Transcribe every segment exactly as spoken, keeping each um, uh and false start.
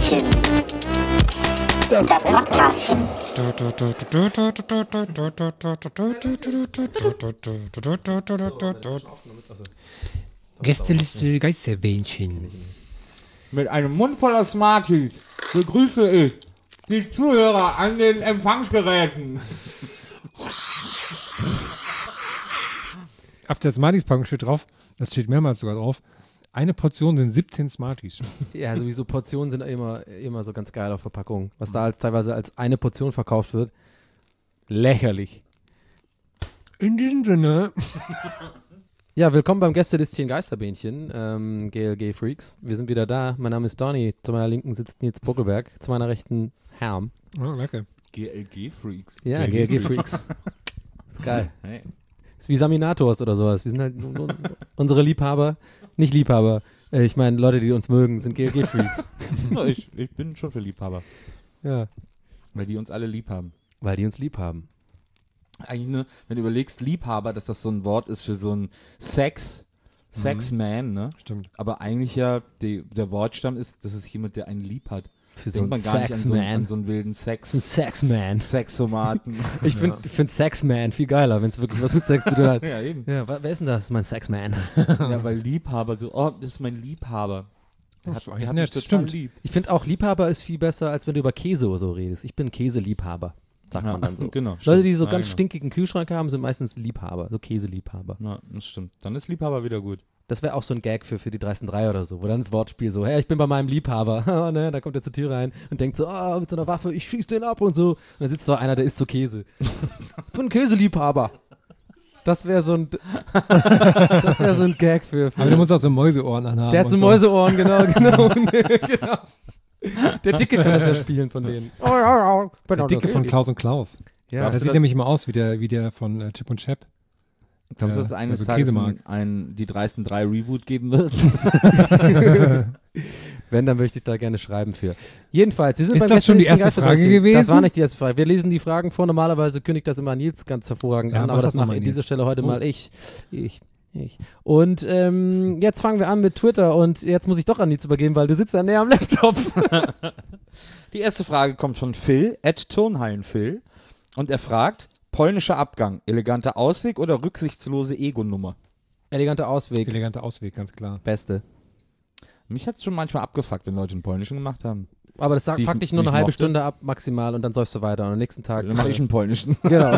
Gästebähnchen. Das Podcastchen. Gästeliste Geisterbähnchen. Mit einem Mund voller Smarties begrüße ich die Zuhörer an den Empfangsgeräten. Auf der Smarties-Packung steht drauf, das steht mehrmals sogar drauf, eine Portion sind siebzehn Smarties. Ja, sowieso Portionen sind immer, immer so ganz geil auf Verpackungen. Was da als teilweise als eine Portion verkauft wird, lächerlich. In diesem Sinne. Ja, willkommen beim Gästelistchen Geisterbähnchen, ähm, G L G-Freaks. Wir sind wieder da. Mein Name ist Donny. Zu meiner Linken sitzt Nils Buckelberg. Zu meiner Rechten Herm. Oh, danke. G L G-Freaks. Ja, G L G-Freaks. Ist geil. Hey. Ist wie Saminators oder sowas. Wir sind halt un- un- unsere Liebhaber. Nicht Liebhaber. Äh, ich meine, Leute, die uns mögen, sind G L G-Freaks. No, ich, ich bin schon für Liebhaber. Ja. Weil die uns alle lieb haben. Weil die uns lieb haben. Eigentlich nur, wenn du überlegst, Liebhaber, dass das so ein Wort ist für so ein Sex, Sexman, ne? Stimmt. Aber eigentlich ja, die, der Wortstamm ist, das ist jemand, der einen lieb hat. Für Denkt man gar nicht an so, einen- an so einen wilden Ein Sex, Sexman. Sexomaten. Ich finde find Sexman viel geiler, wenn es wirklich was mit Sex zu tun hat. Ja, eben. Ja, wa- wer ist denn das? Mein Sexman. Ja, weil Liebhaber so, oh, das ist mein Liebhaber. Der Das hat, ist der eigentlich hat nett, mich das total stimmt. lieb. Ich finde auch Liebhaber ist viel besser, als wenn du über Käse oder so redest. Ich bin Käseliebhaber, sagt man dann so. Genau. Leute, die so Ja, ganz genau. stinkigen Kühlschrank haben, sind meistens Liebhaber, so Käseliebhaber. Ja, das stimmt. Dann ist Liebhaber wieder gut. Das wäre auch so ein Gag für, für die dreisten drei oder so, wo dann das Wortspiel so, hey, ich bin bei meinem Liebhaber. Oh, ne, da kommt er zur Tür rein und denkt so, oh, mit so einer Waffe, ich schieß den ab und so. Und dann sitzt da einer, der isst so Käse. Ich bin ein Käseliebhaber. Das wäre so ein das wäre so ein Gag für, für Aber du musst auch so Mäuseohren anhaben. der hat so und Mäuseohren, genau, genau. genau. Der Dicke kann das ja spielen von denen. Der Dicke von Klaus und Klaus. Ja, Das du sieht das- nämlich immer aus wie der, wie der von äh, Chip und Chap. Glaubst du, Ja, dass es eines also Tages Käse ein, mag. ein die dreisten drei Reboot geben wird? Wenn, dann möchte ich da gerne schreiben für. Jedenfalls, wir sind Ist beim das schon die Gästelistchen erste Frage Geisterbähnchen. gewesen? Das war nicht die erste Frage. Wir lesen die Fragen vor. Normalerweise kündigt das immer Nils ganz hervorragend Ja, an, mach aber das das mache noch mal, an dieser Nils. Stelle heute Oh. mal ich. Ich. Ich. Und ähm, jetzt fangen wir an mit Twitter und jetzt muss ich doch an Nils übergeben, weil du sitzt ja näher am Laptop. Die erste Frage kommt von Phil, at Turnhallenphil. Und er fragt, polnischer Abgang, eleganter Ausweg oder rücksichtslose Ego-Nummer? Eleganter Ausweg. Eleganter Ausweg, ganz klar. Beste. Mich hat es schon manchmal abgefuckt, wenn Leute einen polnischen gemacht haben. Aber das sagt Die ich- faktisch die nur eine ich halbe mochte. Stunde ab maximal und dann säufst du weiter und am nächsten Tag. Dann mache ich einen polnischen. Genau.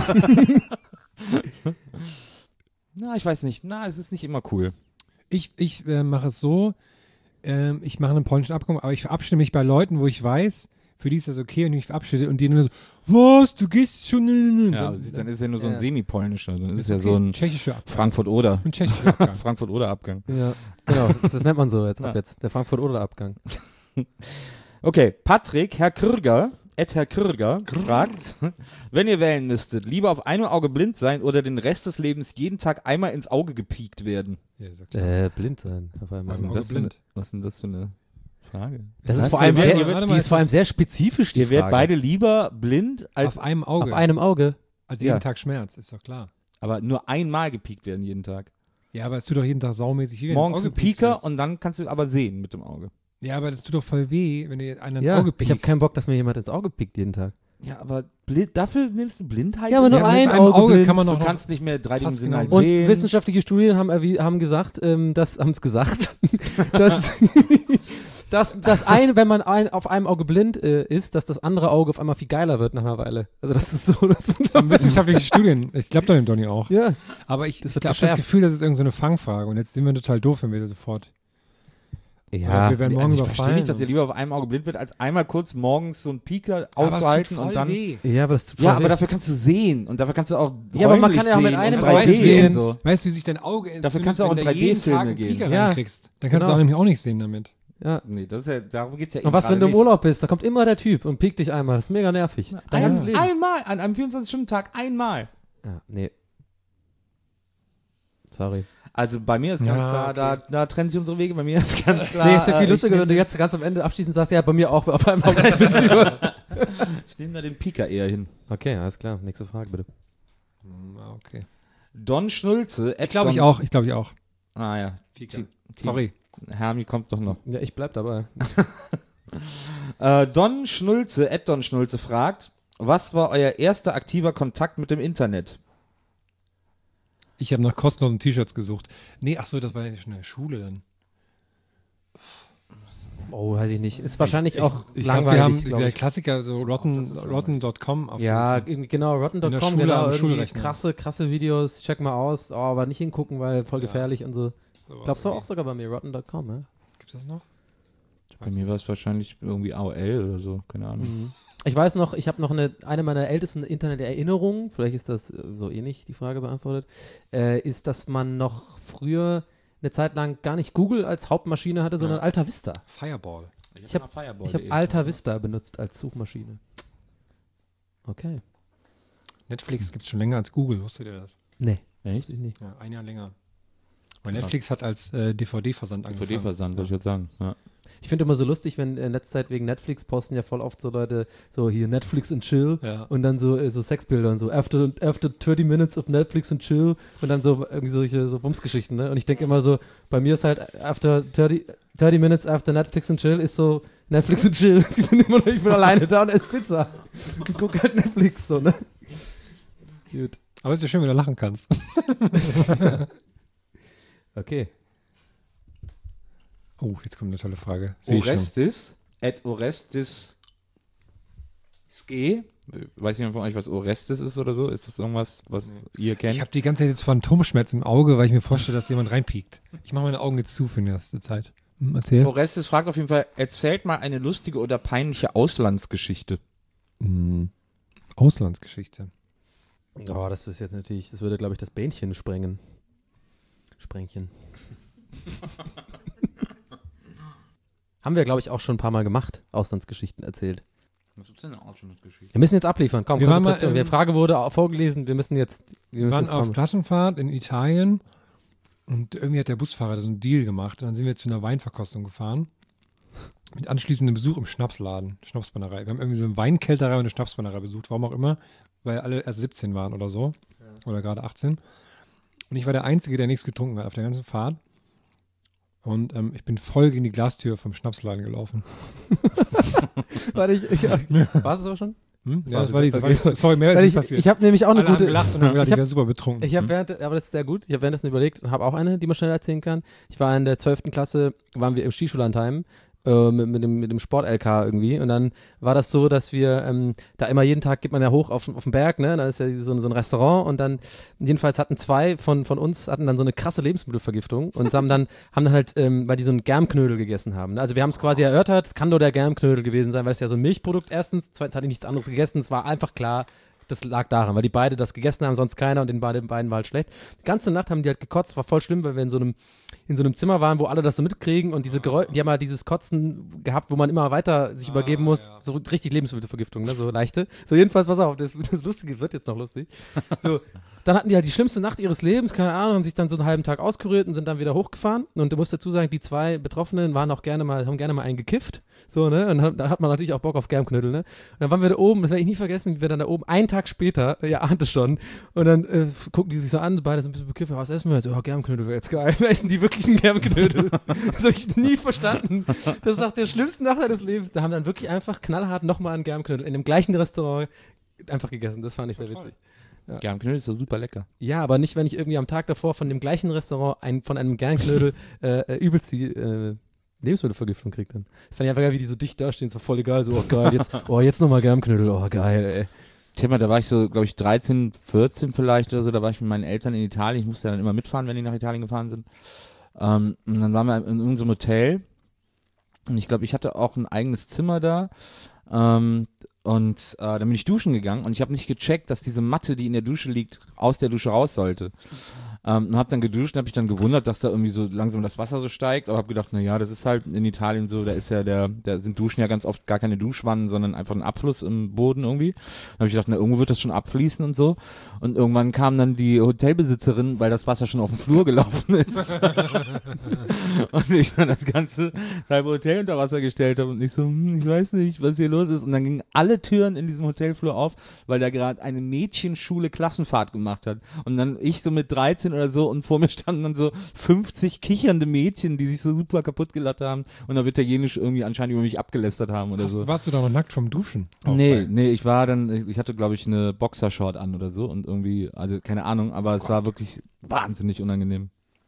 Na, ich weiß nicht. Na, es ist nicht immer cool. Ich, ich äh, mache es so, ähm, ich mache einen polnischen Abkommen, aber ich verabschiede mich bei Leuten, wo ich weiß, für die ist das okay und ich mich verabschiede und die dann so, was, du gehst schon in... Ja, aber siehst, dann ist es ja nur so ein Ja. semi-polnischer. Dann ist es ist ja okay. so ein tschechischer Abgang. Frankfurt-Oder. Ein tschechischer Abgang. Frankfurt-Oder-Abgang. Ja, genau. Das nennt man so jetzt ab Ja. jetzt. Der Frankfurt-Oder-Abgang. Okay, Patrick, Herr Krüger, Ed Herr Krüger, fragt, wenn ihr wählen müsstet, lieber auf einem Auge blind sein oder den Rest des Lebens jeden Tag einmal ins Auge gepiekt werden? Ja, ist ja klar. Äh, blind sein. Auf einmal. Was ist, denn Auge das für eine, blind. was ist denn das für eine Frage? Das Was ist vor heißt, allem ihr sehr, werdet- warte die mal, ist vor allem sehr spezifisch, die Ihr werdet Frage. beide lieber blind als, Auf einem Auge. Auf einem Auge. als jeden Ja. Tag Schmerz, ist doch klar. aber nur einmal gepiekt werden jeden Tag. Ja, aber es tut doch jeden Tag saumäßig weh. wenn Morgens das ein Auge piekt Pieker ist. und dann kannst du aber sehen mit dem Auge. Ja, aber das tut doch voll weh, wenn dir einer ins Ja, Auge piekt. ich habe keinen Bock, dass mir jemand ins Auge piekt jeden Tag. Ja, aber blind, dafür nimmst du Blindheit? Ja, aber nur Ja, mit ein einem Auge Auge blind. kann man Du noch kannst nicht mehr dreidimensional genau Und sehen. wissenschaftliche Studien haben, erwie- haben gesagt, ähm, das haben es gesagt, dass, dass, dass ein, wenn man ein, auf einem Auge blind äh, ist, dass das andere Auge auf einmal viel geiler wird nach einer Weile. Also das ist so, dass haben wissenschaftliche Studien. Ich glaube doch dem Donny auch. ja. Aber ich, Das ich wird habe das geschärft. Gefühl, das ist irgendeine so eine Fangfrage. Und jetzt sind wir total doof, wenn wir da sofort. Ja, wir werden morgen Also ich überfallen. verstehe nicht, dass ihr lieber auf einem Auge blind wird, als einmal kurz morgens so einen Pieker auszuhalten und dann. Weh. ja, aber das tut Ja, voll aber weh. dafür kannst du sehen und dafür kannst du auch Ja, aber man räumlich kann ja auch mit sehen einem und Aber drei D weißt, du, wie, drei D und sehen. so. weißt du, wie sich dein Auge entzündet, Dafür kannst du auch wenn in du jeden Tag einen drei D-Filme Pieker gehen. Ja. reinkriegst? Dann kannst Genau. du auch nämlich auch nicht sehen damit. Ja. Nee, das ist ja, darum geht's ja Und was, wenn du im gerade Urlaub bist? Da kommt immer der Typ und piekt dich einmal. Das ist mega nervig. nicht. Dein Ein, ganzes Leben. einmal, an einem vierundzwanzig-Stunden-Tag einmal. Ja, nee. Sorry. Also bei mir ist ganz Ja, klar, okay. da, da trennen sich unsere Wege. Bei mir ist ganz klar. Nee, jetzt wäre viel äh, lustiger, ich wenn du jetzt ganz am Ende abschließend sagst, ja, bei mir auch auf einmal. Ich nehme da den Pieker eher hin. Okay, alles klar. Nächste Frage, bitte. Hm, okay. Don Schnulze. Ich glaube ich auch, ich glaube ich auch. Ah ja. Pieker. Team- Sorry. Hermi kommt doch noch. Ja, ich bleib dabei. Äh, Don Schnulze, Ed Don Schnulze fragt, was war euer erster aktiver Kontakt mit dem Internet? Ich habe nach kostenlosen T-Shirts gesucht. Nee, ach so, das war ja schon in der Schule dann. Oh, weiß ich nicht. Ist wahrscheinlich ich, auch ich glaub, langweilig, wir haben glaub der ich. Klassiker, so rotten, das ist rotten Punkt com. auf Ja, jeden Fall. irgendwie genau, rotten In der Punkt com, Schule genau, am irgendwie Schulrechner. krasse, krasse Videos, check mal aus, oh, aber nicht hingucken, weil voll Ja. gefährlich und so. So war Glaubst du das auch sogar bei mir, rotten Punkt com, ja? Gibt's das noch? Ich Bei weiß mir nicht. war es wahrscheinlich irgendwie A O L oder so, keine Ahnung. Mhm. Ich weiß noch, ich habe noch eine, eine meiner ältesten Internet-Erinnerungen, vielleicht ist das äh, so ähnlich die Frage beantwortet, äh, ist, dass man noch früher eine Zeit lang gar nicht Google als Hauptmaschine hatte, sondern Ja. Alta Vista. Fireball. Ich hab- Ich habe Alta Vista benutzt als Suchmaschine. Okay. Netflix gibt's schon länger als Google, wusstet ihr das? Nee. Echt? Ich nicht. Ja, ein Jahr länger. Weil Krass. Netflix hat als äh, D V D-Versand D angefangen. V D-Versand, würde ich jetzt sagen. Ja. Ich finde immer so lustig, wenn in letzter Zeit wegen Netflix posten ja voll oft so Leute so hier Netflix and chill Ja. und dann so, äh, so Sexbilder und so after, after thirty minutes of Netflix and chill und dann so irgendwie solche so Bumsgeschichten, ne? Und ich denke immer so, bei mir ist halt after thirty, thirty minutes after Netflix and chill ist so Netflix and chill. Die sind immer noch, ich bin alleine da und esse Pizza und gucke halt Netflix so, ne? Gut. Aber es ist ja schön, wenn du lachen kannst. Okay. Oh, jetzt kommt eine tolle Frage. Sehe ich schon. Orestes, at Orestes Ske. Weiß jemand von euch, was Orestes ist oder so? Ist das irgendwas, was ihr kennt? Ich habe die ganze Zeit jetzt Phantomschmerz im Auge, weil ich mir vorstelle, dass jemand reinpiekt. Ich mache meine Augen jetzt zu für die nächste Zeit. Hm, erzähl. Orestes fragt auf jeden Fall, erzählt mal eine lustige oder peinliche Auslandsgeschichte. Hm. Auslandsgeschichte. Oh, das ist jetzt natürlich, das würde, glaube ich, das Bähnchen sprengen. Sprengchen. Haben wir, glaube ich, auch schon ein paar Mal gemacht, Auslandsgeschichten erzählt. Was ist denn eine Auslandsgeschichte? Wir müssen jetzt abliefern, komm, Wir waren Konzentration. mal, ähm, Die Frage wurde auch vorgelesen, wir müssen jetzt, wir Wir müssen waren jetzt auf dran. Klassenfahrt in Italien und irgendwie hat der Busfahrer so einen Deal gemacht. Und dann sind wir zu einer Weinverkostung gefahren. Mit anschließendem Besuch im Schnapsladen, Schnapsbrennerei. Wir haben irgendwie so eine Weinkälterei und eine Schnapsbrennerei besucht, warum auch immer, weil alle erst siebzehn waren oder so. Oder gerade achtzehn. Und ich war der Einzige, der nichts getrunken hat auf der ganzen Fahrt. Und ähm, ich bin voll gegen die Glastür vom Schnapsladen gelaufen. Warte, ich, ich, war es aber schon? Hm? Das Ja, war das war die, das war okay. die, sorry, mehr ist Weil nicht ich passiert. ich habe nämlich auch eine Alle haben gute, gelacht und haben gedacht, ich ich hab- wäre super betrunken. ich habe während, aber das ist sehr gut, ich habe währenddessen überlegt und habe auch eine, die man schnell erzählen kann. Ich war in der zwölften Klasse, waren wir im Skischullandheim äh, mit, mit dem, mit dem Sport-L K irgendwie und dann war das so, dass wir ähm, da immer jeden Tag geht man ja hoch auf, auf den Berg, ne, da ist ja so, so ein Restaurant und dann jedenfalls hatten zwei von, von uns hatten dann so eine krasse Lebensmittelvergiftung und haben dann, haben dann halt, ähm, weil die so einen Germknödel gegessen haben. Ne? Also wir haben es quasi erörtert, es kann nur der Germknödel gewesen sein, weil es ja so ein Milchprodukt erstens, zweitens hatte ich nichts anderes gegessen, es war einfach klar, das lag daran, weil die beide das gegessen haben, sonst keiner und den beiden, beiden war halt schlecht. Die ganze Nacht haben die halt gekotzt, war voll schlimm, weil wir in so einem, in so einem Zimmer waren, wo alle das so mitkriegen und diese Geräusche, die haben halt dieses Kotzen gehabt, wo man immer weiter sich übergeben muss, ja. so richtig Lebensmittelvergiftung, ne? So leichte. So jedenfalls, pass auf, das, das Lustige wird jetzt noch lustig. So, dann hatten die halt die schlimmste Nacht ihres Lebens, keine Ahnung, haben sich dann so einen halben Tag auskuriert und sind dann wieder hochgefahren und du musst dazu sagen, die zwei Betroffenen waren auch gerne mal, haben gerne mal einen gekifft, so, ne, und dann hat man natürlich auch Bock auf Germknödel, ne, und dann waren wir da oben, das werde ich nie vergessen, wir dann da oben, einen Tag später, ihr ahnt es schon, und dann äh, gucken die sich so an, beide so ein bisschen bekifft, was essen wir jetzt? Oh, Germknödel wäre jetzt geil, wir essen die wirklichen Germknödel. Das habe ich nie verstanden. Das ist nach der schlimmsten Nacht des Lebens, da haben dann wirklich einfach knallhart nochmal einen Germknödel in dem gleichen Restaurant einfach gegessen, das fand ich sehr witzig. Germknödel ist doch super lecker. Ja, aber nicht, wenn ich irgendwie am Tag davor von dem gleichen Restaurant ein, von einem Germknödel äh, äh, übelst die äh, Lebensmittelvergiftung kriege dann. Das fand ich einfach geil, wie die so dicht dastehen, so voll egal, so, oh geil, jetzt, oh, jetzt nochmal Germknödel, oh geil, ey. Thema, da war ich so, glaube ich, dreizehn, vierzehn vielleicht oder so, da war ich mit meinen Eltern in Italien, ich musste dann immer mitfahren, wenn die nach Italien gefahren sind. Ähm, und dann waren wir in unserem Hotel und ich glaube, ich hatte auch ein eigenes Zimmer da. Ähm, und äh, dann bin ich duschen gegangen und ich habe nicht gecheckt, dass diese Matte, die in der Dusche liegt, aus der Dusche raus sollte. Ähm, und habe dann geduscht und habe mich dann gewundert, dass da irgendwie so langsam das Wasser so steigt, aber habe gedacht, na ja, das ist halt in Italien so, da ist ja der, da sind Duschen ja ganz oft gar keine Duschwannen, sondern einfach ein Abfluss im Boden irgendwie. Dann habe ich gedacht, na irgendwo wird das schon abfließen und so. Und irgendwann kam dann die Hotelbesitzerin, weil das Wasser schon auf den Flur gelaufen ist. Und ich dann das ganze halbe Hotel unter Wasser gestellt habe und ich so, hm, ich weiß nicht, was hier los ist. Und dann gingen alle Türen in diesem Hotelflur auf, weil da gerade eine Mädchenschule Klassenfahrt gemacht hat. Und dann ich so mit dreizehn fünfzehn oder so und vor mir standen dann so fünfzig kichernde Mädchen, die sich so super kaputt gelacht haben und auf Italienisch irgendwie anscheinend über mich abgelästert haben oder Hast, so. Warst du da noch nackt vom Duschen? Auch Nee, bei- nee, ich war dann, ich ich hatte glaube ich eine Boxershort an oder so und irgendwie, also keine Ahnung, aber es war wirklich wahnsinnig unangenehm.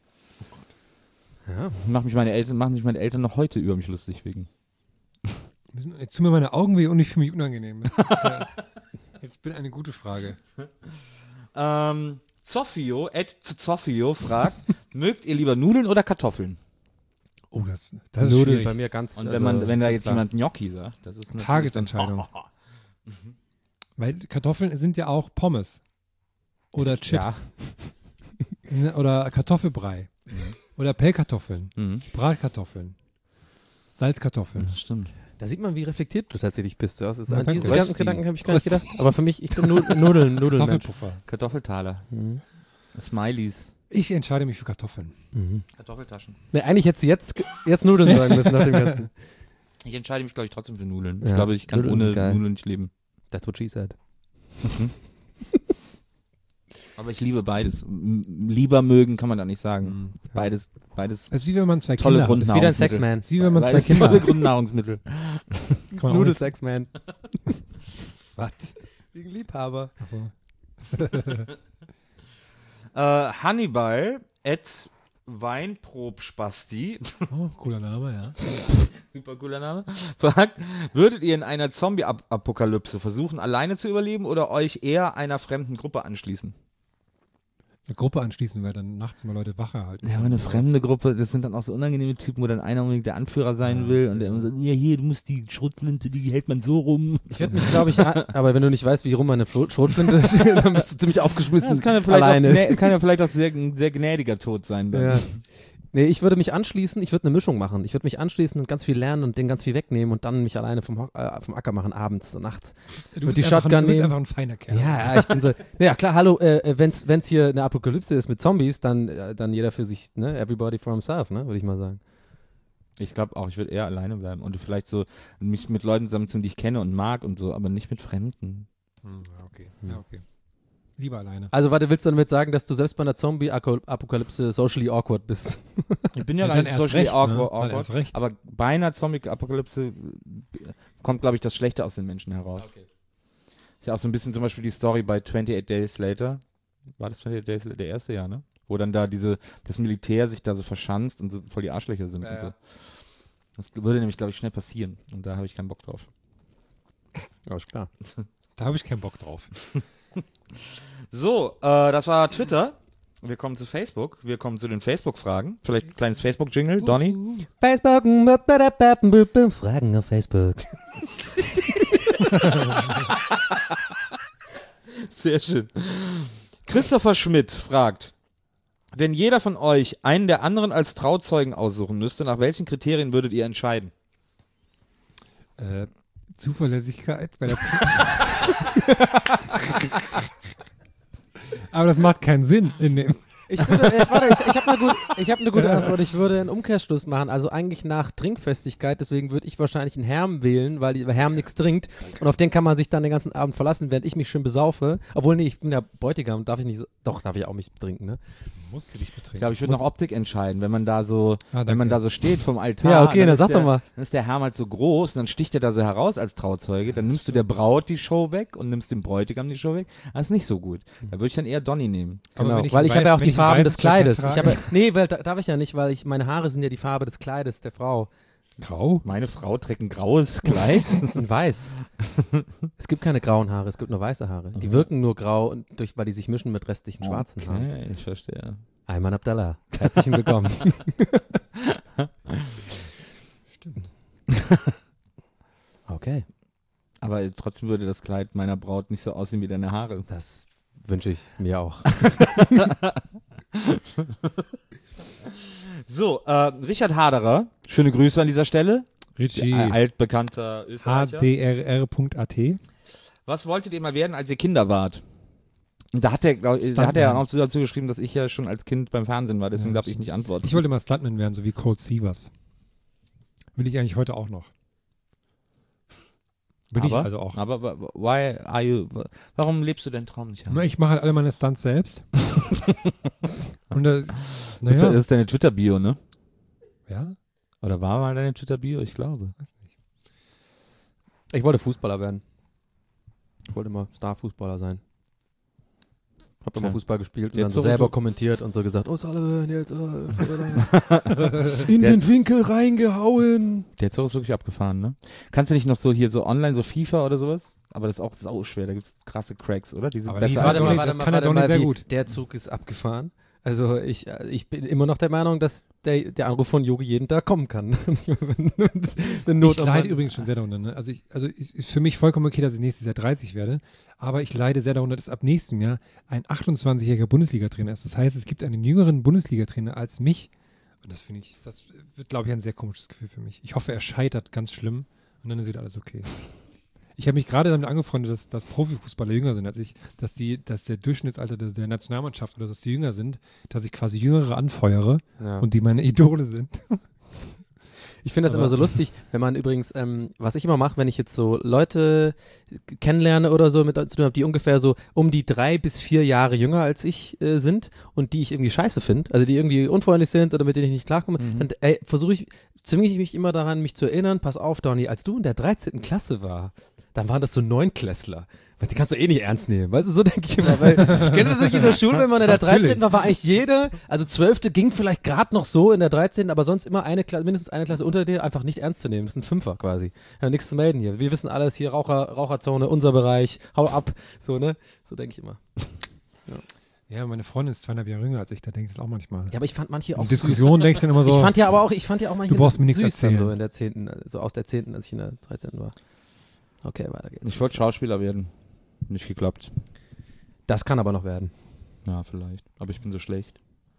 Ja. Mach mich meine Eltern, machen sich meine Eltern noch heute über mich lustig wegen. Müssen- Jetzt tun mir meine Augen weh und ich fühle mich unangenehm. Das ist, äh, Jetzt bin eine gute Frage. Ähm, Zoffio, Ed Zoffio fragt, mögt ihr lieber Nudeln oder Kartoffeln? Oh, das, das ist Nudeln schwierig. bei mir ganz. Und also wenn man, wenn da ganz jetzt klar. jemand Gnocchi sagt, das ist natürlich Tagesentscheidung. Dann, Weil Kartoffeln sind ja auch Pommes. Oder Chips. Ne, oder Kartoffelbrei. Oder Pellkartoffeln. Mhm. Bratkartoffeln. Salzkartoffeln. Das stimmt. Da sieht man, wie reflektiert du tatsächlich bist. Du hast es Ja, an danke. diese Rösti. ganzen Gedanken habe ich gar nicht gedacht. Aber für mich, ich bin Nu- Nudeln, Nudeln. Kartoffelpuffer. Kartoffeltaler. Mhm. Smileys. Ich entscheide mich für Kartoffeln. Mhm. Kartoffeltaschen. Nee, eigentlich hättest du jetzt, jetzt Nudeln sagen müssen nach dem Ganzen. Ich entscheide mich, glaube ich, trotzdem für Nudeln. Ja, Ich glaube, ich kann Nudeln ohne sind geil. Nudeln nicht leben. That's what she said. Aber ich liebe beides. M lieber mögen kann man da nicht sagen. Mhm. Ist Beides, beides Es ist wie wenn man zwei tolle Kinder hat. Das ist wieder ein Grundnahrungsmittel. Sexman. Es ist wie wenn man zwei Beides Kinder tolle hat. Grundnahrungsmittel. Kann man auch nicht- Nudelsexman. Was? Wegen Liebhaber. Achso. Äh, Hannibal at Weinprob-Spasti, Oh, cooler Name, ja. super cooler Name, fragt, würdet ihr in einer Zombie-Apokalypse versuchen, alleine zu überleben oder euch eher einer fremden Gruppe anschließen? Eine Gruppe anschließen, weil dann nachts immer Leute Wache halten. Ja, aber eine fremde Gruppe, das sind dann auch so unangenehme Typen, wo dann einer unbedingt der Anführer sein Ja, will und der immer sagt, ja hier, du musst die Schrotflinte, die hält man so rum. Ich würde mich, glaube ich, an- aber wenn du nicht weißt, wie rum meine Flo- Schrotflinte steht, dann bist du ziemlich aufgeschmissen. Ja, das kann ja vielleicht alleine. auch, gnä- kann ja vielleicht auch sehr, ein sehr gnädiger Tod sein. Dann. Ja. Nee, ich würde mich anschließen, ich würde eine Mischung machen. Ich würde mich anschließen und ganz viel lernen und den ganz viel wegnehmen und dann mich alleine vom, Ho- äh, vom Acker machen, abends, nachts. Du Mit bist die einfach, Shotgun du bist nehmen. einfach ein feiner Kerl. Ja, ja, ich bin so. Ja, klar, hallo, äh, wenn's, wenn's hier eine Apokalypse ist mit Zombies, dann, äh, dann jeder für sich, ne? Everybody for himself, ne? Würde ich mal sagen. Ich glaube auch, ich würde eher alleine bleiben und vielleicht so mich mit Leuten zusammentun, die ich kenne und mag und so, aber nicht mit Fremden. Hm, ja, okay. Ja, okay. Lieber alleine. Also, warte, willst du damit sagen, dass du selbst bei einer Zombie-Apokalypse socially awkward bist? Ich bin ja, Ja, gar dann nicht erst socially recht, ne? awkward, Dann awkward erst recht. aber bei einer Zombie-Apokalypse kommt, glaube ich, das Schlechte aus den Menschen heraus. Ist ja auch so ein bisschen zum Beispiel die Story bei twenty-eight Days Later. War das twenty-eight Days Later der erste Jahr, ne? Wo dann da diese, das Militär sich da so verschanzt und so voll die Arschlöcher sind Ja, und so. ja. Das würde nämlich, glaube ich, schnell passieren und da habe ich keinen Bock drauf. Ja, ist klar. Da habe ich keinen Bock drauf. So, äh, das war Twitter. Wir kommen zu Facebook. Wir kommen zu den Facebook-Fragen. Vielleicht ein kleines Facebook-Jingle, Donny. Facebook, m- b- b- b- b- b- Fragen auf Facebook. Sehr schön. Christopher Schmidt fragt, wenn jeder von euch einen der anderen als Trauzeugen aussuchen müsste, nach welchen Kriterien würdet ihr entscheiden? Äh, Zuverlässigkeit bei der Aber das macht keinen Sinn in dem. Ich würde, äh, warte, ich, ich habe eine, gut, ich hab eine gute Antwort. Ich würde einen Umkehrschluss machen. Also eigentlich nach Trinkfestigkeit. Deswegen würde ich wahrscheinlich einen Herm wählen, weil die- weil Herm nichts trinkt. Und auf den kann man sich dann den ganzen Abend verlassen, während ich mich schön besaufe. Obwohl, nee, ich bin ja Bräutigam. Darf ich nicht. so- Doch, darf ich auch mich betrinken, ne? Musst du dich betrinken. Ich glaube, ich würde nach Optik entscheiden, wenn man da so, Ah, wenn man danke. da so steht vom Altar. Ja, okay, dann ist sag der, doch mal. Dann ist der Herr halt so groß und dann sticht er da so heraus als Trauzeuge. Dann nimmst du der Braut die Show weg und nimmst dem Bräutigam die Show weg. Das ist nicht so gut. Da würde ich dann eher Donny nehmen. Aber Genau, wenn ich weil ein ich habe weiß- ja auch wenn die ich ein Farben des weißes Jackett Kleides. Ich trage- habe, nee, weil, da, darf ich ja nicht, weil ich meine Haare sind ja die Farbe des Kleides der Frau. Grau? Meine Frau trägt ein graues Kleid. Und weiß. Es gibt keine grauen Haare, es gibt nur weiße Haare. Die wirken nur grau, und durch, weil die sich mischen mit restlichen schwarzen Haaren. Okay, ich verstehe. Ayman Abdallah, herzlich willkommen. Stimmt. Okay, Aber trotzdem würde das Kleid meiner Braut nicht so aussehen wie deine Haare. das wünsche ich mir auch. So, äh, Richard Haderer, schöne Grüße an dieser Stelle. Richie. Äh, altbekannter H Österreicher. D R R Punkt A T. Was wolltet ihr mal werden, als ihr Kinder wart? Und da hat er, glaub, ich, da hat er ja auch dazu geschrieben, dass ich ja schon als Kind beim Fernsehen war, deswegen Ja, darf ich nicht antworten. Ich wollte mal Stuntman werden, so wie Cold Sievers. Will ich eigentlich heute auch noch. Bin aber, ich also auch. Aber wa- wa- why are you, wa- warum lebst du deinen Traum nicht Na, an? ich mache halt alle meine Stunts selbst. Und das, Das, ist, naja, das ist deine Twitter-Bio, ne? ja, Oder war mal deine Twitter-Bio? Ich glaube. Ich wollte Fußballer werden. Ich wollte immer Star-Fußballer sein. Hab immer Tja. Fußball gespielt und Jetzt dann so sowieso. selber kommentiert und so gesagt, oh Sullivan, jetzt äh, in den Winkel reingehauen. Der Zug ist wirklich abgefahren, ne? Kannst du nicht noch so hier so online, so FIFA oder sowas? Aber das ist auch sau schwer, da gibt es krasse Cracks, oder? Die sind Aber besser die- als warte Olli. mal, das kann er doch nicht sehr wie, gut. Der Zug ist abgefahren. Also ich, äh, ich bin immer noch der Meinung, dass der, der Anruf von Yogi jeden Tag kommen kann. Wenn Not ich am leide Mann- übrigens schon sehr darunter. Ne? Also, ich, also es ist für mich vollkommen okay, dass ich nächstes Jahr dreißig werde. Aber ich leide sehr darunter, dass ab nächstem Jahr ein achtundzwanzigjähriger Bundesliga-Trainer ist. Das heißt, es gibt einen jüngeren Bundesliga-Trainer als mich. Und das finde ich, das wird, glaube ich, ein sehr komisches Gefühl für mich. Ich hoffe, er scheitert ganz schlimm und dann ist wieder alles okay. Ich habe mich gerade damit angefreundet, dass, dass Profifußballer jünger sind als ich, dass die, dass der Durchschnittsalter der, der Nationalmannschaft oder dass die jünger sind, dass ich quasi Jüngere anfeuere Ja. und die meine Idole sind. Ich finde das Aber- immer so lustig, wenn man übrigens, ähm, was ich immer mache, wenn ich jetzt so Leute kennenlerne oder so mit zu tun habe, die ungefähr so um die drei bis vier Jahre jünger als ich äh, sind und die ich irgendwie scheiße finde, also die irgendwie unfreundlich sind oder mit denen ich nicht klarkomme, Mhm. dann ey, versuche ich, zwinge ich mich immer daran, mich zu erinnern, pass auf, Donny, als du in der dreizehnten Klasse war, dann waren das so Neunklässler. Weil die kannst du eh nicht ernst nehmen. Weißt du, so denke ich immer. Weil, kennt ihr das nicht in der Schule, wenn man in der Natürlich. dreizehnten war, war eigentlich jede, also zwölfte ging vielleicht gerade noch so in der dreizehnten, aber sonst immer eine Klasse, mindestens eine Klasse unter dir einfach nicht ernst zu nehmen. Das ist ein Fünfer quasi. Ja, nichts zu melden hier. Wir wissen alles hier, Raucher, Raucherzone, unser Bereich, hau ab. So, ne? So denke ich immer. Ja, meine Freundin ist zweieinhalb Jahre jünger als ich, da denke ich das auch manchmal. Ja, aber ich fand manche auch In Diskussionen denke ich dann immer süß. so, Ich fand ja aber auch, ich fand ja auch manche Du brauchst mir nichts süß dann erzählen. so in der zehnten, so aus der zehnten, als ich in der dreizehnten war. Okay, weiter geht's. Ich wollte Schauspieler werden. Nicht geklappt. Das kann aber noch werden. Ja, vielleicht. Aber ich bin so schlecht.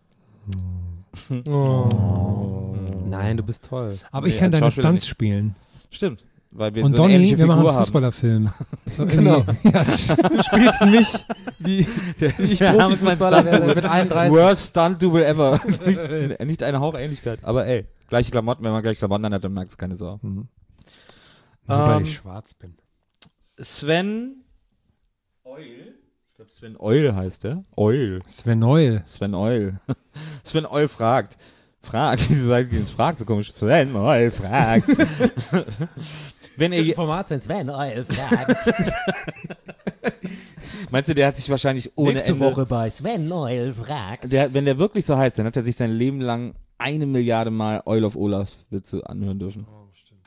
Oh. Nein, du bist toll. aber ich Nee, kann als deine Schauspieler Stunts nicht. spielen. Stimmt. Weil wir Und so eine Donny, ähnliche wir machen Figur einen haben. Fußballerfilm. So Genau. irgendwie- Ja, Du spielst mich, wie, wie ich Wir haben es mein Profifußballer Stunt- werde mit einunddreißig. Worst Stunt-Double ever. nicht, nicht eine Hauchähnlichkeit. Aber ey, gleiche Klamotten. Wenn man gleich Klamotten hat, dann merkst du keine Sau. Mhm. Nur weil Ähm, ich schwarz bin. Sven Eul. Ich glaube, Sven Eul heißt der. Eul. Sven Neul. Sven Eul. Sven Eul fragt. Fragt. Wieso sagst du jetzt fragt? So komisch. Sven Eul fragt. Wenn ihr, je- Format sein, Sven Eul fragt. meinst du, der hat sich wahrscheinlich ohne Nächste Ende, Woche bei Sven Eul fragt. Der, wenn der wirklich so heißt, dann hat er sich sein Leben lang eine Milliarde Mal Eul of Olaf Witze anhören dürfen. Oh, stimmt.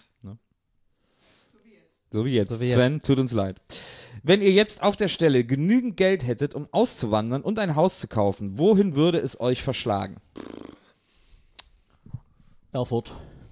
So wie jetzt. So wie Sven, tut uns leid. Wenn ihr jetzt auf der Stelle genügend Geld hättet, um auszuwandern und ein Haus zu kaufen, wohin würde es euch verschlagen? Erfurt.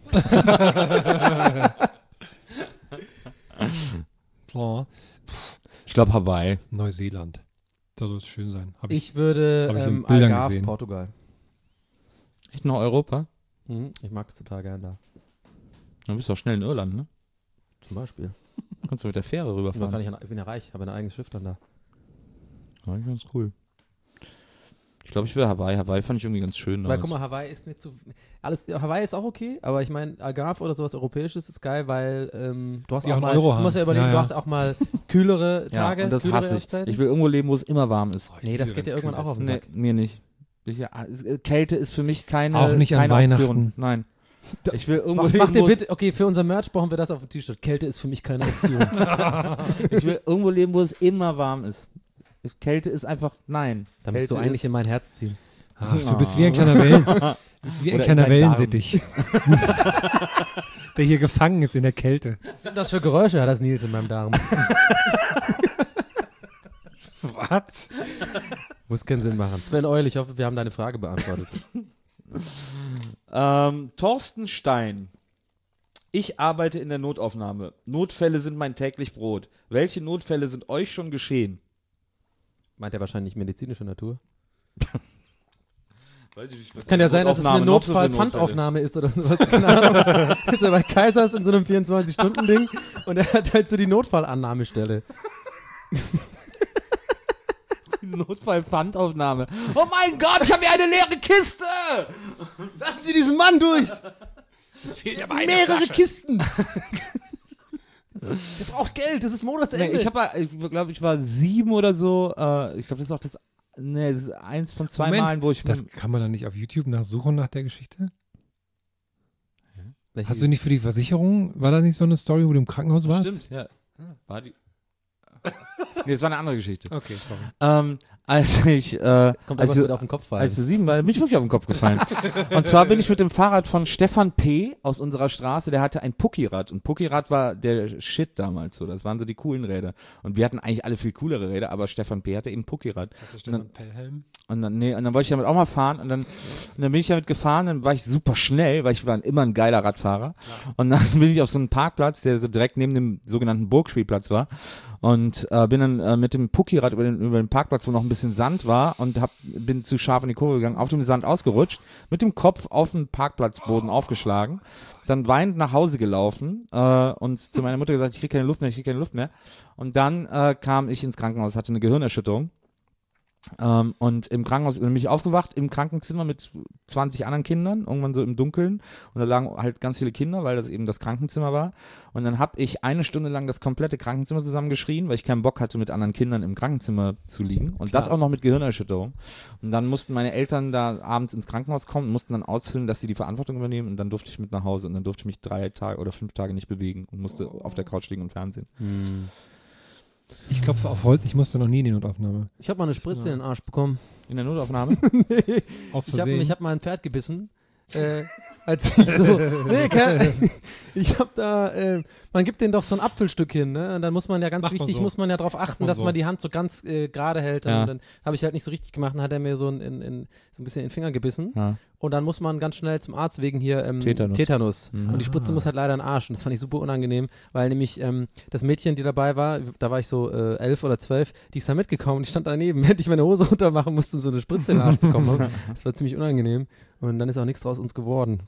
Klar. Ich glaube Hawaii. Neuseeland. Da soll es schön sein. Hab ich. Ich würde Hab ich in ähm, Bildern Algarve, gesehen. Portugal. Echt nach Europa? Mhm. Ich mag das total gern da. Dann bist du auch schnell in Irland, ne? Zum Beispiel. Kannst du mit der Fähre Da rüberfahren. kann ich, an- ich bin ja reich, habe ein eigenes Schiff dann da. Ja, ganz cool. Ich glaube, ich will Hawaii. Hawaii fand ich irgendwie ganz schön. Weil damals. guck mal, Hawaii ist nicht so. Alles, ja, Hawaii ist auch okay, aber ich meine, Algarve oder sowas Europäisches ist geil, weil ähm, du hast Die auch auch mal. einen Euro du musst ja haben. überlegen, Ja, du ja. hast auch mal kühlere ja, Tage. und das kühlere hasse ich. Jahreszeiten. Ich will irgendwo leben, wo es immer warm ist. Oh, ich Nee, das liebe, geht dir wenn's irgendwann kühl auch auf ist. den Nee, Sack. mir nicht. Ich, ja, es- äh, Kälte ist für mich keine, Auch nicht an keine Weihnachten. Option. Nein. Ich will irgendwo Mach, leben, mach dir wo es- bitte, okay, für unser Merch brauchen wir das auf dem T-Shirt. Kälte ist für mich keine Option. Ich will irgendwo leben, wo es immer warm ist. Ich- Kälte ist einfach, nein. Da musst du Kälte eigentlich ist, in mein Herz ziehen. Ach, du bist wie ein kleiner Wellen. Du bist wie ein Oder kleiner in deinen Darm. Wellensittich. Der hier gefangen ist in der Kälte. Was sind das für Geräusche, hat das Nils in meinem Darm? Was? Muss keinen Sinn machen. Sven Eul, ich hoffe, wir haben deine Frage beantwortet. Ähm, Thorsten Stein. Ich arbeite in der Notaufnahme. Notfälle sind mein täglich Brot. Welche Notfälle sind euch schon geschehen? Meint er wahrscheinlich medizinischer Natur? Weiß ich nicht, was Kann ja sein, dass es eine Notfall-Pfandaufnahme ist oder sowas. Keine Ahnung. Ist er bei Kaisers in so einem vierundzwanzig-Stunden-Ding und er hat halt so die Notfallannahmestelle. Notfall-Pfandaufnahme. Oh mein Gott, ich habe hier eine leere Kiste! Lassen Sie diesen Mann durch! Fehlt aber Mehrere Kisten! Der braucht Geld, das ist Monatsende. Nee, ich habe, ich glaube, ich war sieben oder so. Äh, ich glaube, das ist auch das, nee, das ist eins von zwei Moment, Malen, wo ich. Das kann man dann nicht auf YouTube nachsuchen nach der Geschichte? Welche- Hast du nicht für die Versicherung, war da nicht so eine Story, wo du im Krankenhaus warst? Stimmt, ja. War die. Nee, das war eine andere Geschichte. Okay, sorry. Ähm, als ich, äh, Jetzt kommt als, was ich wieder auf den Kopf fallen. als ich sieben war, bin ich wirklich auf den Kopf gefallen. Und zwar bin ich mit dem Fahrrad von Stefan P. aus unserer Straße, der hatte ein Puckirad. Und Puckirad war der Shit damals so. Das waren so die coolen Räder. Und wir hatten eigentlich alle viel coolere Räder, aber Stefan P. hatte eben Puckirad. Hast du Stefan Pellhelm? Und dann, nee, und dann wollte ich damit auch mal fahren und dann, und dann bin ich damit gefahren, dann war ich super schnell, weil ich war immer ein geiler Radfahrer. Und dann bin ich auf so einen Parkplatz, der so direkt neben dem sogenannten Burgspielplatz war und äh, bin dann äh, mit dem Puckirad über den, über den Parkplatz, wo noch ein bisschen Sand war und hab, bin zu scharf in die Kurve gegangen, auf dem Sand ausgerutscht, mit dem Kopf auf den Parkplatzboden aufgeschlagen, dann weinend nach Hause gelaufen äh, und zu meiner Mutter gesagt, ich krieg keine Luft mehr, ich krieg keine Luft mehr. Und dann äh, kam ich ins Krankenhaus, hatte eine Gehirnerschütterung. Ähm, und im Krankenhaus bin ich aufgewacht, im Krankenzimmer mit zwanzig anderen Kindern, irgendwann so im Dunkeln. Und da lagen halt ganz viele Kinder, weil das eben das Krankenzimmer war. Und dann habe ich eine Stunde lang das komplette Krankenzimmer zusammengeschrien, weil ich keinen Bock hatte, mit anderen Kindern im Krankenzimmer zu liegen. Und das auch noch mit Gehirnerschütterung. Und dann mussten meine Eltern da abends ins Krankenhaus kommen und mussten dann ausfüllen, dass sie die Verantwortung übernehmen. Und dann durfte ich mit nach Hause. Und dann durfte ich mich drei Tage oder fünf Tage nicht bewegen und musste auf der Couch liegen und Fernsehen. Hm. Ich klopfe auf Holz, ich musste noch nie in die Notaufnahme. Ich habe mal eine Spritze in den Arsch bekommen. In der Notaufnahme? Nee. Aus Ich habe Versehen. ich hab mal ein Pferd gebissen. Äh, als ich so, nee, kein, ich hab da, äh, man gibt denen doch so ein Apfelstück hin, ne? Und dann muss man ja ganz Macht man wichtig, so. muss man ja darauf achten, man dass so. man die Hand so ganz äh, gerade hält. Ja. Und dann habe ich halt nicht so richtig gemacht, dann hat er mir so ein, in, in, so ein bisschen in den Finger gebissen. Ja. Und dann muss man ganz schnell zum Arzt wegen hier ähm, Tetanus. Tetanus. Mhm. Und die Spritze muss halt leider in den Arsch. Und das fand ich super unangenehm, weil nämlich ähm, das Mädchen, die dabei war, da war ich so äh, elf oder zwölf, die ist da mitgekommen und die stand daneben. Hätte ich meine Hose runtermachen musste und so eine Spritze in den Arsch bekommen habe. Das war ziemlich unangenehm. Und dann ist auch nichts draus uns geworden.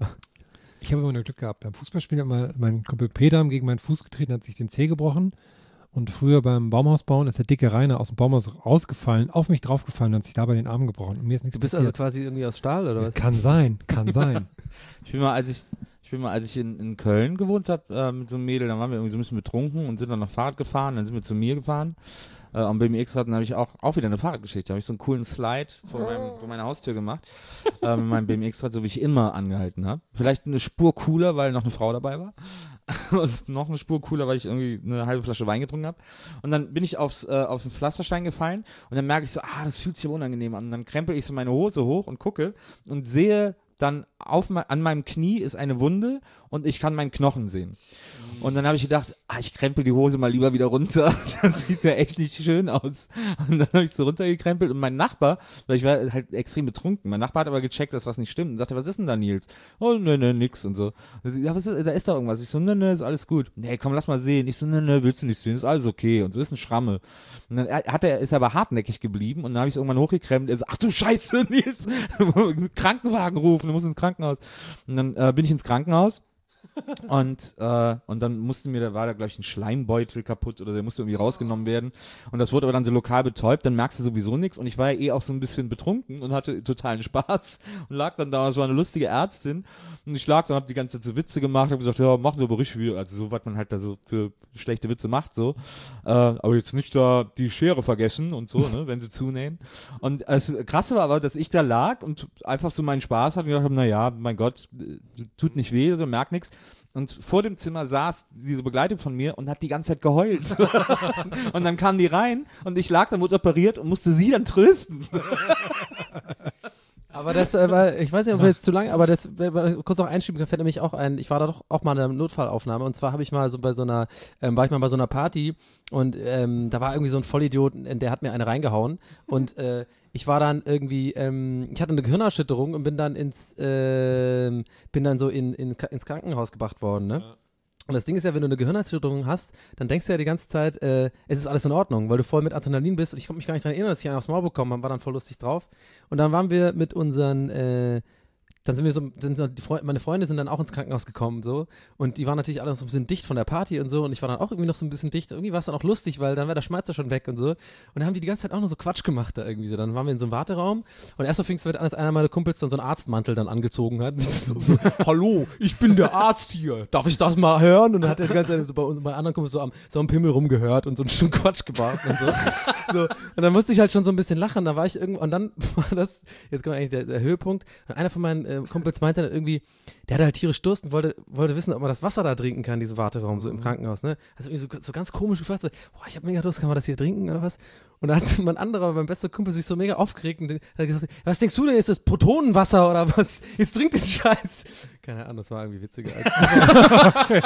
Ich habe immer nur Glück gehabt. Beim Fußballspiel hat mal mein Kumpel Peter gegen meinen Fuß getreten, hat sich den Zeh gebrochen. Und früher beim Baumhausbauen ist der dicke Rainer aus dem Baumhaus rausgefallen, auf mich draufgefallen und hat sich dabei den Arm gebrochen. Und mir ist nichts Du bist also passiert. quasi irgendwie aus Stahl oder was? Kann sein, kann sein. Ich bin mal, als ich, ich bin mal, als ich in, in Köln gewohnt habe, äh, mit so einem Mädel, dann waren wir irgendwie so ein bisschen betrunken und sind dann noch Fahrrad gefahren, dann sind wir zu mir gefahren. Äh, am B M X-Rad, dann habe ich auch, auch wieder eine Fahrradgeschichte. Da habe ich so einen coolen Slide vor, meinem, vor meiner Haustür gemacht. äh, mit meinem B M X-Rad, so wie ich immer angehalten habe. Vielleicht eine Spur cooler, weil noch eine Frau dabei war. Und noch eine Spur cooler, weil ich irgendwie eine halbe Flasche Wein getrunken habe. Und dann bin ich aufs, äh, auf den Pflasterstein gefallen und dann merke ich so, ah, das fühlt sich aber unangenehm an. Und dann krempel ich so meine Hose hoch und gucke und sehe dann auf me- an meinem Knie ist eine Wunde und ich kann meinen Knochen sehen. Und dann habe ich gedacht, ah, ich krempel die Hose mal lieber wieder runter. Das sieht ja echt nicht schön aus. Und dann habe ich so runtergekrempelt und mein Nachbar, weil ich war halt extrem betrunken, mein Nachbar hat aber gecheckt, dass was nicht stimmt und sagte, was ist denn da, Nils? Oh, ne, ne, nix und so. Und ich, ja, was ist, da ist doch irgendwas. Ich so, ne, ne, ist alles gut. Nee, komm, lass mal sehen. Ich so, ne, ne, willst du nicht sehen, ist alles okay. Und so ist eine Schramme. Und dann hat er, ist er aber hartnäckig geblieben und dann habe ich es irgendwann hochgekrempelt. Er so, ach du Scheiße, Nils, Krankenwagen rufen, du musst ins Krankenhaus. Und dann äh, bin ich ins Krankenhaus. und, äh, und dann musste mir, da war da, glaube ich, ein Schleimbeutel kaputt oder der musste irgendwie rausgenommen werden. Und das wurde aber dann so lokal betäubt, dann merkst du sowieso nichts. Und ich war ja eh auch so ein bisschen betrunken und hatte totalen Spaß und lag dann da, es war eine lustige Ärztin. Und ich lag dann, hab die ganze Zeit so Witze gemacht, hab gesagt, ja, machen Sie aber richtig viel. Also so, was man halt da so für schlechte Witze macht, so. Äh, aber jetzt nicht da die Schere vergessen und so, ne, wenn sie zunähen. Und das Krasse war aber, dass ich da lag und einfach so meinen Spaß hatte und gedacht habe, naja, mein Gott, tut nicht weh, also merkt nichts. Und vor dem Zimmer saß diese Begleitung von mir und hat die ganze Zeit geheult. Und dann kamen die rein und ich lag dann, wurde operiert und musste sie dann trösten. Aber das äh, war, ich weiß nicht, ob wir jetzt zu lange, aber das, äh, kurz noch einschieben, fällt nämlich auch ein, ich war da doch auch mal in einer Notfallaufnahme und zwar habe ich mal so bei so einer, ähm, war ich mal bei so einer Party und ähm, da war irgendwie so ein Vollidiot, der hat mir eine reingehauen und äh, ich war dann irgendwie, ähm, ich hatte eine Gehirnerschütterung und bin dann ins, ähm, bin dann so in, in, ins Krankenhaus gebracht worden, ne? Ja. Und das Ding ist ja, wenn du eine Gehirnerschütterung hast, dann denkst du ja die ganze Zeit, äh, es ist alles in Ordnung, weil du voll mit Adrenalin bist und ich konnte mich gar nicht daran erinnern, dass ich einen aufs Maul bekommen habe, war dann voll lustig drauf. Und dann waren wir mit unseren, äh, dann sind wir so, sind so die Freunde, meine Freunde sind dann auch ins Krankenhaus gekommen, so. Und die waren natürlich alle so ein bisschen dicht von der Party und so. Und ich war dann auch irgendwie noch so ein bisschen dicht. Irgendwie war es dann auch lustig, weil dann war der Schmalzer schon weg und so. Und dann haben die die ganze Zeit auch nur so Quatsch gemacht da irgendwie so. Dann waren wir in so einem Warteraum. Und erst so fing es an, dass einer meiner Kumpels dann so einen Arztmantel dann angezogen hat. so, so, hallo, ich bin der Arzt hier. Darf ich das mal hören? Und dann hat er die ganze Zeit so bei, uns, bei anderen Kumpels so am, so am Pimmel rumgehört und so einen Stück Quatsch gebaut und so. so. Und dann musste ich halt schon so ein bisschen lachen. Da war ich irgendwo, und dann war das, jetzt kommt eigentlich der, der Höhepunkt. Und einer von meinen äh, Kumpels meinte dann irgendwie, der hatte halt tierisch Durst und wollte, wollte wissen, ob man das Wasser da trinken kann, diesen Warteraum, so im Krankenhaus, ne? Also irgendwie so, so ganz komisch gefragt, so, boah, ich hab mega Durst, kann man das hier trinken oder was? Und da hat mein anderer, mein bester Kumpel, sich so mega aufgeregt und der hat gesagt, was denkst du denn, ist das Protonenwasser oder was? Jetzt trink den Scheiß. Keine Ahnung, das war irgendwie witziger als okay.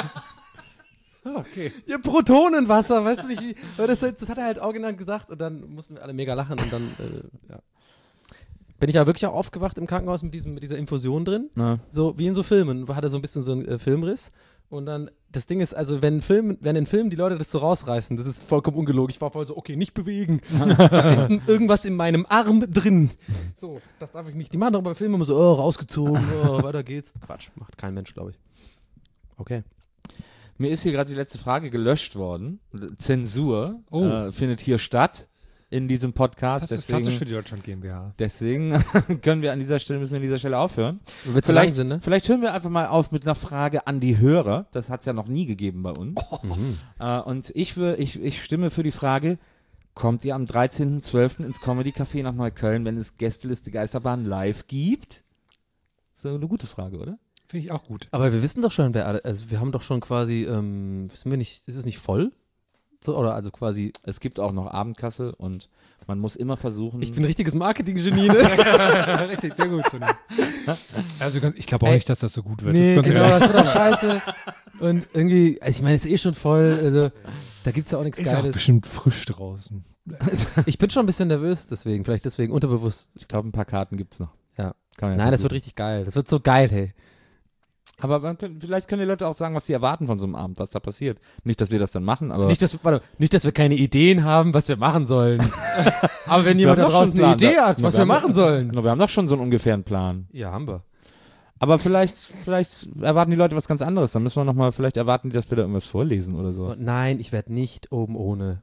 okay. Ja, Protonenwasser, weißt du nicht, wie, das, das hat er halt original gesagt und dann mussten wir alle mega lachen und dann, äh, ja. Bin ich ja wirklich auch aufgewacht im Krankenhaus mit, diesem, mit dieser Infusion drin. Ja. So wie in so Filmen. Hatte so ein bisschen so einen äh, Filmriss. Und dann, das Ding ist, also wenn, Film, wenn in Filmen die Leute das so rausreißen, das ist vollkommen ungelogen. Ich war voll so, okay, nicht bewegen. Da ist n- irgendwas in meinem Arm drin. So, das darf ich nicht. Die machen doch bei Filmen immer so, oh, rausgezogen, oh, weiter geht's. Quatsch, macht kein Mensch, glaube ich. Okay. Mir ist hier gerade die letzte Frage gelöscht worden. Zensur Oh. äh, findet hier statt in diesem Podcast. Das ist deswegen klassisch für die Deutschland GmbH. deswegen können wir an dieser Stelle, müssen wir an dieser Stelle aufhören. Wird zu lang Vielleicht, sind, ne? vielleicht hören wir einfach mal auf mit einer Frage an die Hörer. Das hat es ja noch nie gegeben bei uns. Mhm. Äh, und ich, will, ich, ich stimme für die Frage, kommt ihr am dreizehnten zwölften ins Comedy Café nach Neukölln, wenn es Gästeliste Geisterbahn live gibt? So eine gute Frage, oder? Finde ich auch gut. Aber wir wissen doch schon, wer alle, also wir haben doch schon quasi, ähm, wissen wir nicht, ist es nicht voll? So, oder also quasi. Es gibt auch noch Abendkasse und man muss immer versuchen. Ich bin ein richtiges Marketing-Genie, ne? Richtig, sehr gut. Sonny. Also ganz, ich glaube auch Ey, nicht, dass das so gut wird. Nee, Ganz genau, ehrlich. das wird doch scheiße. Und irgendwie, also ich meine, es ist eh schon voll, also da gibt's ja auch nichts Ist auch Geiles. bestimmt frisch draußen. Ich bin schon ein bisschen nervös deswegen, vielleicht deswegen unterbewusst. Ich glaube, ein paar Karten gibt es noch. Ja. Kann man ja Nein, das versuchen. wird richtig geil. Das wird so geil, hey. Aber man kann, vielleicht können die Leute auch sagen, was sie erwarten von so einem Abend, was da passiert. Nicht, dass wir das dann machen, aber. Nicht dass, warte, nicht, dass wir keine Ideen haben, was wir machen sollen. Aber wenn jemand Wir da haben doch draußen schon eine einen Plan. Idee hat, Na, was wir wir haben machen doch- sollen. Na, wir haben doch schon so einen ungefähren Plan. Ja, haben wir. Aber vielleicht, vielleicht erwarten die Leute was ganz anderes. Dann müssen wir nochmal, vielleicht erwarten die, dass wir da irgendwas vorlesen oder so. Und nein, ich werde nicht oben ohne.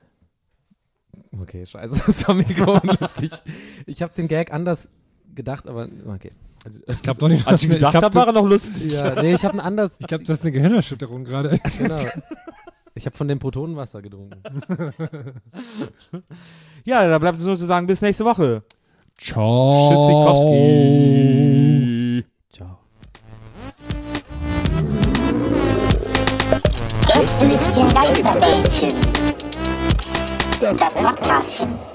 Okay, scheiße, das war mega unlustig. Ich habe den Gag anders gedacht, aber okay. Also, Ich glaube doch nicht, als ich dass- gedacht glaub, habe, war er noch lustig. Ja, nee, ich habe einen anders. Ich glaube, das ist eine Gehirnerschütterung gerade. Genau. Ich habe von dem Protonenwasser getrunken. Ja, da bleibt es nur zu sagen, bis nächste Woche. Ciao. Tschüssikowski. Ciao. Gästelistchen Geisterbällchen. Das Podcastchen.